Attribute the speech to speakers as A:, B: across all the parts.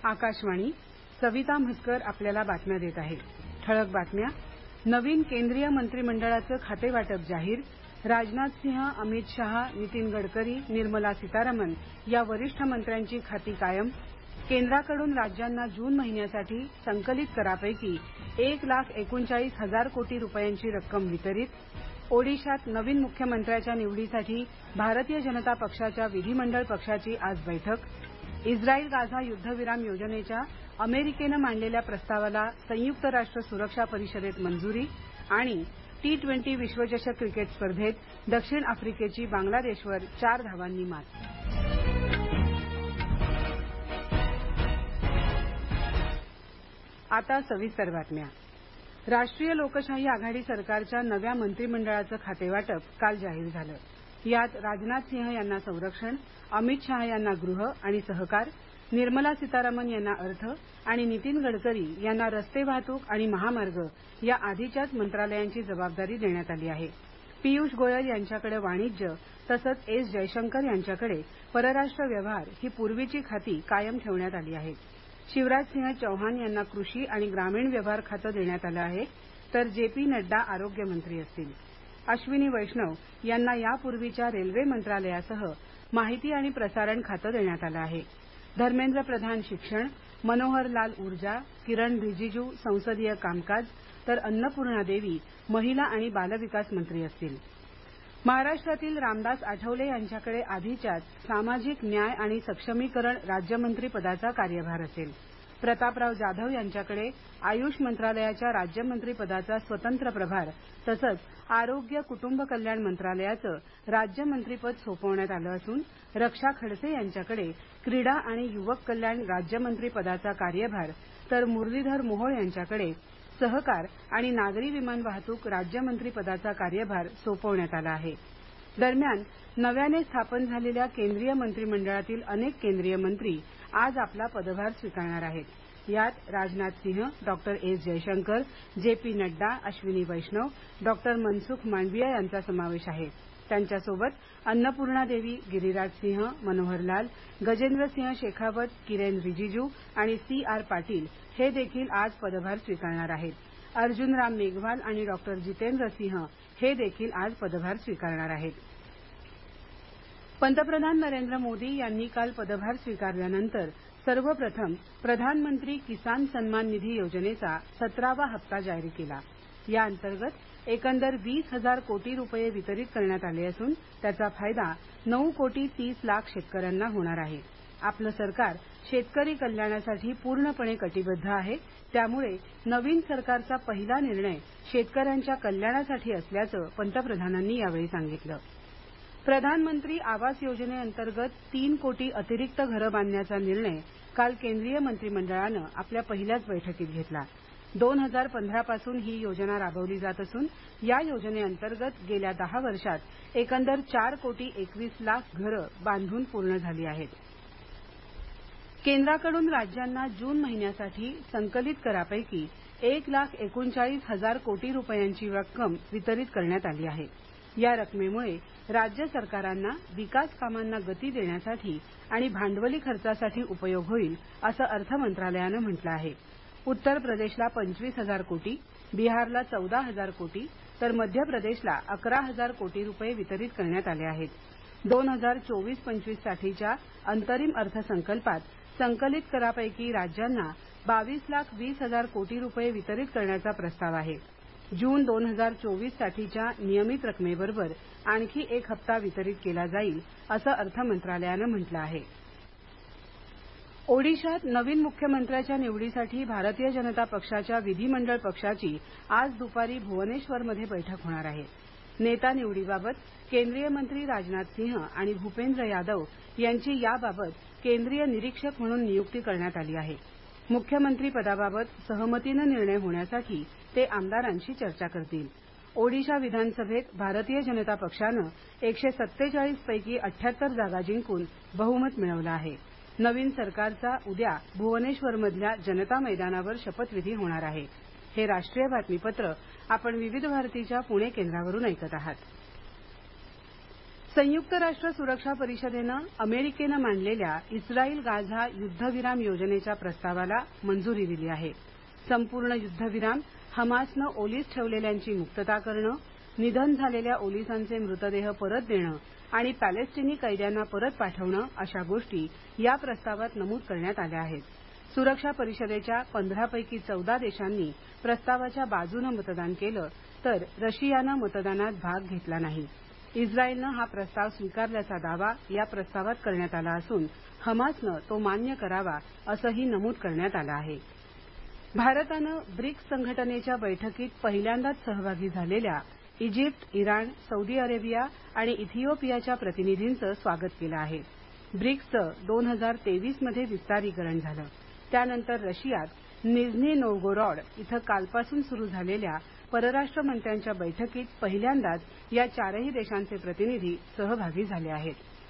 A: आकाशवाणी, सविता म्हसकर आपल्याला बातम्या देत आहे. ठळक बातम्या. नवीन केंद्रीय मंत्रिमंडळाचं खातेवाटप जाहीर. राजनाथ सिंह, अमित शहा, नितीन गडकरी, निर्मला सीतारामन या वरिष्ठ मंत्र्यांची खाती कायम. केंद्राकडून राज्यांना जून महिन्यासाठी संकलित करापैकी 1,39,000 कोटी रुपयांची रक्कम वितरित. ओडिशात नवीन मुख्यमंत्र्याच्या निवडीसाठी भारतीय जनता पक्षाच्या विधिमंडळ पक्षाची आज बैठक. इस्रायल गाझा युद्धविराम योजनेच्या अमेरिकेनं मांडलेल्या प्रस्तावाला संयुक्त राष्ट्र सुरक्षा परिषदेत मंजुरी. आणि T20 विश्वचषक क्रिकेट स्पर्धेत दक्षिण आफ्रिकेची बांगलादेशवर 4 धावांनी मात. आता सविस्तर बातम्या. राष्ट्रीय लोकशाही आघाडी सरकारच्या नव्या मंत्रिमंडळाचं खातेवाटप काल जाहीर झालं. यात राजनाथ सिंह यांना संरक्षण, अमित शहा यांना गृह आणि सहकार, निर्मला सीतारामन यांना अर्थ आणि नितीन गडकरी यांना रस्ते वाहतूक आणि महामार्ग या आधीच्याच मंत्रालयांची जबाबदारी देण्यात आली आहे. पीयूष गोयल यांच्याकडे वाणिज्य तसंच एस जयशंकर यांच्याकडे परराष्ट्र व्यवहार ही पूर्वीची खाती कायम ठेवण्यात आली आहेत. शिवराज सिंह चौहान यांना कृषी आणि ग्रामीण व्यवहार खातं देण्यात आलं आहे, तर जे.पी. नड्डा आरोग्य मंत्री असतील. अश्विनी वैष्णव यांना यापूर्वीच्या रेल्वे मंत्रालयासह माहिती आणि प्रसारण खातं देण्यात आलं आहे. धर्मेंद्र प्रधान शिक्षण, मनोहर लाल ऊर्जा, किरण रिजिजू संसदीय कामकाज तर अन्नपूर्णा देवी महिला आणि बालविकास मंत्री असतील. महाराष्ट्रातील रामदास आठवले यांच्याकडे आधीच्याच सामाजिक न्याय आणि सक्षमीकरण राज्यमंत्री पदाचा कार्यभार असेल. प्रतापराव जाधव यांच्याकडे आयुष मंत्रालयाच्या राज्यमंत्री पदाचा स्वतंत्र प्रभार तसंच आरोग्य कुटुंब कल्याण मंत्रालयाचं राज्यमंत्रीपद सोपवण्यात आलं असून रक्षा खडसे यांच्याकडे क्रीडा आणि युवक कल्याण राज्यमंत्री पदाचा कार्यभार तर मुरलीधर मोहोळ यांच्याकडे सहकार आणि नागरी विमान वाहतूक राज्यमंत्री पदाचा कार्यभार सोपवण्यात आला आहे. दरम्यान नव्याने स्थापन झालेल्या केंद्रीय मंत्रिमंडळातील अनेक केंद्रीय मंत्री आज आपला पदभार स्वीकारणार आहेत. यात Rajnath Singh, doctor S Jaishankar, JP. Nadda, Ashwini Vaishnaw, doctor Mansukh Mandaviya यांचा समावेश आहे. त्यांच्यासोबत अन्नपूर्णा देवी, गिरिराज सिंह, मनोहर लाल, गजेंद्र सिंह शेखावत, किरेन रिजिजू आणि C.R. पाटील हे देखील आज पदभार स्वीकारणार आहेत. अर्जुन राम मेघवाल आणि डॉक्टर जितेंद्र सिंह हे देखील आज पदभार स्वीकारणार आहेत. पंतप्रधान नरेंद्र मोदी यांनी काल पदभार स्वीकारल्यानंतर सर्वप्रथम प्रधानमंत्री किसान सन्मान निधी योजनेचा 17वा हप्ता जारी केला. या अंतर्गत एकंदर 20,000 कोटी रुपये वितरित करण्यात आले असून त्याचा फायदा 9,30,00,000 शेतकऱ्यांना होणार आहे. आपलं सरकार शेतकरी कल्याणासाठी पूर्णपणे कटिबद्ध आहे. त्यामुळे नवीन सरकारचा पहिला निर्णय शेतकऱ्यांच्या कल्याणासाठी असल्याचं पंतप्रधानांनी यावेळी सांगितलं. प्रधानमंत्री आवास योजनेअंतर्गत 3 कोटी अतिरिक्त घरं बांधण्याचा निर्णय काल केंद्रीय मंत्रिमंडळानं आपल्या पहिल्याच बैठकीत घेतला. 2015 पासून ही योजना राबवली जात असून या योजनेअंतर्गत गेल्या 10 वर्षात एकंदर 4 कोटी 21 लाख घरं बांधून पूर्ण झाली आहेत. केंद्राकडून राज्यांना जून महिन्यासाठी संकलित करापैकी 1,39,000 कोटी रुपयांची रक्कम वितरित करण्यात आली आहे. या रकमेमुळे राज्य सरकारांना विकास कामांना गती देण्यासाठी आणि भांडवली खर्चासाठी उपयोग होईल असं अर्थ मंत्रालयानं म्हटलं आहे. उत्तर प्रदेशला 25,000 कोटी, बिहारला 14,000 कोटी तर मध्य प्रदेशला 11,000 कोटी रुपये वितरित करण्यात आले आहेत. 2024-25 साठीच्या अंतरिम अर्थसंकल्पात संकलित करापैकी राज्यांना 22,20,000 कोटी रुपये वितरित करण्याचा प्रस्ताव आहे. जून 2024 साठीच्या नियमित रकमेबरोबर आणखी एक हप्ता वितरित केला जाईल असं अर्थ मंत्रालयानं म्हटलं आहे. ओडिशात नवीन मुख्यमंत्र्याच्या निवडीसाठी भारतीय जनता पक्षाच्या विधिमंडळ पक्षाची आज दुपारी भुवनेश्वरमध्ये बैठक होणार आहे. नेता निवडीबाबत केंद्रीय मंत्री राजनाथ सिंह आणि भूपेंद्र यादव यांची याबाबत केंद्रीय निरीक्षक म्हणून नियुक्ती करण्यात आली आहे. मुख्यमंत्री पदाबाबत सहमतीनं निर्णय होण्यासाठी ते आमदारांशी चर्चा करतील. ओडिशा विधानसभेत भारतीय जनता पक्षानं 147 पैकी 78 जागा जिंकून बहुमत मिळवलं आहे. नवीन सरकारचा उद्या भुवनेश्वरमधल्या जनता मैदानावर शपथविधी होणार आहे. हे राष्ट्रीय बातमीपत्र आपण विविध भारतीच्या पुणे केंद्रावरून ऐकत आहात. संयुक्त राष्ट्र सुरक्षा परिषदेनं अमेरिकेनं मांडलेल्या इस्रायल गाझा युद्धविराम योजनेच्या प्रस्तावाला मंजुरी दिली आहे. संपूर्ण युद्धविराम, हमासनं ओलीस ठेवलेल्यांची मुक्तता करणं, निधन झालेल्या ओलिसांचे मृतदेह परत देणं आणि पॅलेस्टिनी कैद्यांना परत पाठवणं अशा गोष्टी या प्रस्तावात नमूद करण्यात आल्या आहेत. सुरक्षा परिषदेच्या 15 पैकी 14 देशांनी प्रस्तावाच्या बाजूनं मतदान केलं तर रशियानं मतदानात भाग घेतला नाही. इस्रायलनं हा प्रस्ताव स्वीकारल्याचा दावा या प्रस्तावात करण्यात आला असून हमासनं तो मान्य करावा असंही नमूद करण्यात आलं आहे. भारतानं ब्रिक्स संघटनेच्या बैठकीत पहिल्यांदाच सहभागी झालेल्या इजिप्त, इराण, सौदी अरेबिया आणि इथिओपियाच्या प्रतिनिधींचं स्वागत केलं आहे. ब्रिक्सचं 2023 मध्ये विस्तारीकरण झालं. त्यानंतर रशियात निझनी नोव्गोरॉड इथं कालपासून सुरू झालेल्या परराष्ट्र मंत्र्यांच्या बैठकीत पहिल्यांदाच या चारही देशांचे प्रतिनिधी सहभागी झाले आहेत.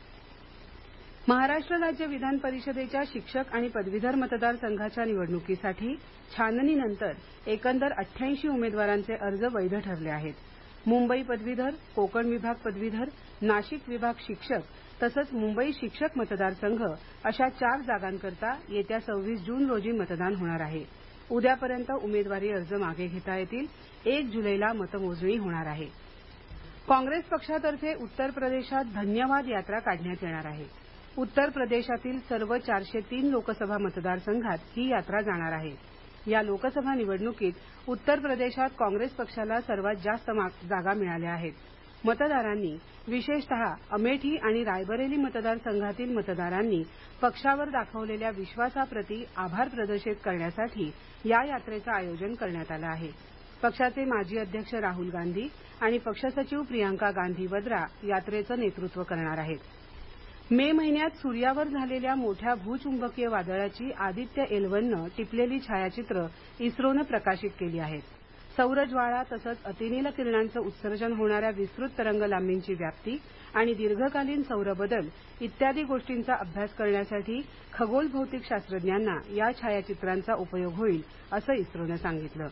A: महाराष्ट्र राज्य विधान परिषदेच्या शिक्षक आणि पदवीधर मतदारसंघाच्या निवडणुकीसाठी छाननीनंतर एकंदर 88 उमेदवारांचे अर्ज वैध ठरले आहेत. मुंबई पदवीधर, कोकण विभाग पदवीधर, नाशिक विभाग शिक्षक तसंच मुंबई शिक्षक मतदारसंघ अशा 4 जागांकरता येत्या 26 जून रोजी मतदान होणार आहे. उद्यापर्यंत उमेदवारी अर्ज मागे घेता येतील. 1 जुलैला मतमोजणी होणार आहे. काँग्रेस पक्षातर्फे उत्तर प्रदेशात धन्यवाद यात्रा काढण्यात येणार आहे. उत्तर प्रदेशातील सर्व 403 लोकसभा मतदारसंघात ही यात्रा जाणार आहे. या लोकसभा निवडणुकीत उत्तर प्रदेशात काँग्रेस पक्षाला सर्वात जास्त जागा मिळाल्या आहेत. मतदारांनी विशेषतः अमेठी आणि रायबरेली मतदारसंघातील मतदारांनी पक्षावर दाखवलेल्या विश्वासाप्रती आभार प्रदर्शित करण्यासाठी या यात्रेचं आयोजन करण्यात आलं आहे. पक्षाचे माजी अध्यक्ष राहुल गांधी आणि पक्ष सचिव प्रियांका गांधी वद्रा यात्रेचं नेतृत्व करणार आहेत. मे महिन्यात सूर्यावर झालेल्या मोठ्या भूचुंबकीय वादळाची आदित्य एल1नं टिपलेली छायाचित्रं इस्रोनं प्रकाशित केली आहेत. सौर ज्वाळा तसंच अतिनील किरणांचं उत्सर्जन होणाऱ्या विस्तृत तरंगलांबींची व्याप्ती आणि दीर्घकालीन सौर बदल इत्यादी गोष्टींचा अभ्यास करण्यासाठी खगोलभौतिक शास्त्रज्ञांना या छायाचित्रांचा उपयोग होईल असं इस्रोनं सांगितलं.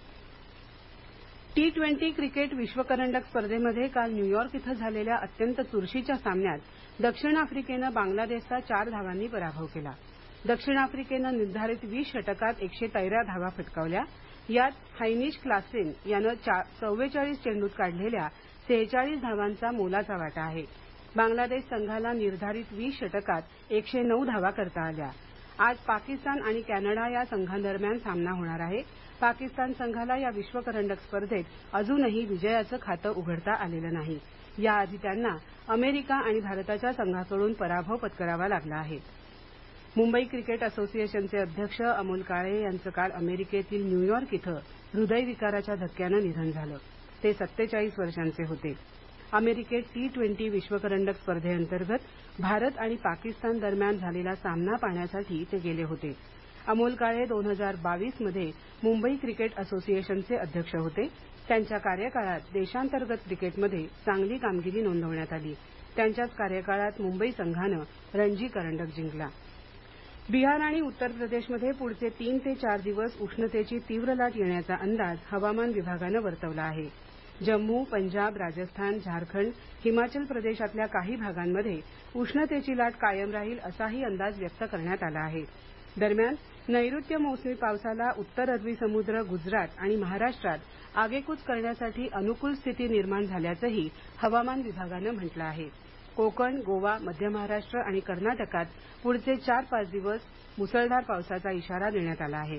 A: T20 क्रिकेट विश्वकरंडक स्पर्धेमध्ये काल न्यूयॉर्क इथं झालेल्या अत्यंत चुरशीच्या सामन्यात दक्षिण आफ्रिकेनं बांगलादेशचा 4 धावांनी पराभव केला. दक्षिण आफ्रिकेनं निर्धारित 20 षटकात 113 धावा फटकावल्या. यात हायनिश क्लासेन यानं 44 चेंडूत काढलेल्या 46 धावांचा मोलाचा वाटा आहे. बांगलादेश संघाला निर्धारित 20 षटकात 109 धावा करता आल्या. आज पाकिस्तान आणि कॅनडा या संघांदरम्यान सामना होणार आहे. पाकिस्तान संघाला या विश्वकरंडक स्पर्धेत अजूनही विजयाचं खातं उघडता आलेलं नाही. याआधी त्यांना अमेरिका आणि भारताच्या संघाकडून पराभव पत्करावा लागला आहे. मुंबई क्रिकेट असोसिएशनचे अध्यक्ष अमोल काळे यांचं काल अमेरिकेतील न्यूयॉर्क इथं हृदयविकाराच्या धक्क्यानं निधन झालं. ते 47 वर्षांचे होते. अमेरिकेत T20 विश्वकरंडक स्पर्धेअंतर्गत भारत आणि पाकिस्तान दरम्यान झालेला सामना पाहण्यासाठी ते गेले होते. अमोल काळे 2022 मध्ये मुंबई क्रिकेट असोसिएशनचे अध्यक्ष होते. त्यांच्या कार्यकाळात देशांतर्गत क्रिकेटमध्ये चांगली कामगिरी नोंदवण्यात आली. त्यांच्याच कार्यकाळात मुंबई संघानं रणजी करंडक जिंकला. बिहार आणि उत्तर प्रदेशमध्ये पुढचे 3 ते 4 दिवस उष्णतेची तीव्र लाट येण्याचा अंदाज हवामान विभागानं वर्तवला आहे. जम्मू, पंजाब, राजस्थान, झारखंड, हिमाचल प्रदेशातल्या काही भागांमध्ये उष्णतेची लाट कायम राहील असाही अंदाज व्यक्त करण्यात आला आहे. दरम्यान नैऋत्य मोसमी पावसाला उत्तर अरबी समुद्र, गुजरात आणि महाराष्ट्रात आगेकूच करण्यासाठी अनुकूल स्थिती निर्माण झाल्याचंही हवामान विभागानं म्हटलं आहे. कोकण, गोवा, मध्य महाराष्ट्र आणि कर्नाटकात पुढचे 4-5 दिवस मुसळधार पावसाचा इशारा देण्यात आला आहे.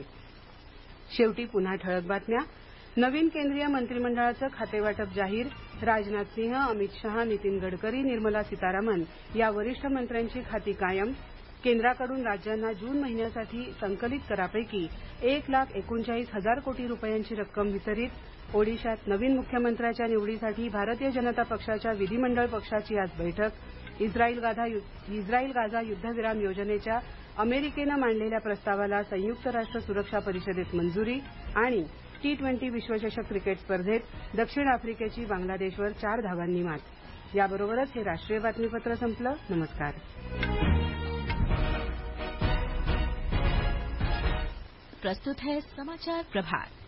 A: शेवटी पुन्हा ठळक बातम्या. नवीन केंद्रीय मंत्रिमंडळाचं खातेवाटप जाहीर. राजनाथ सिंह, अमित शहा, नितीन गडकरी, निर्मला सीतारामन या वरिष्ठ मंत्र्यांची खाती कायम. केंद्राकडून राज्यांना जून महिन्यासाठी संकलित करापैकी 1,39,000 कोटी रुपयांची रक्कम वितरित. ओडिशात नवीन मुख्यमंत्र्याच्या निवडीसाठी भारतीय जनता पक्षाच्या विधिमंडळ पक्षाची आज बैठक. इस्रायल गाझा युद्धविराम योजनेच्या अमेरिकेनं मांडलेल्या प्रस्तावाला संयुक्त राष्ट्र सुरक्षा परिषदेत मंजुरी. आणि T20 विश्वचषक क्रिकेट स्पर्धेत दक्षिण आफ्रिकेची बांगलादेशवर 4 धावांनी मात. याबरोबरच हे राष्ट्रीय बातमीपत्र संपलं. नमस्कार.
B: प्रस्तुत है समाचार प्रभात.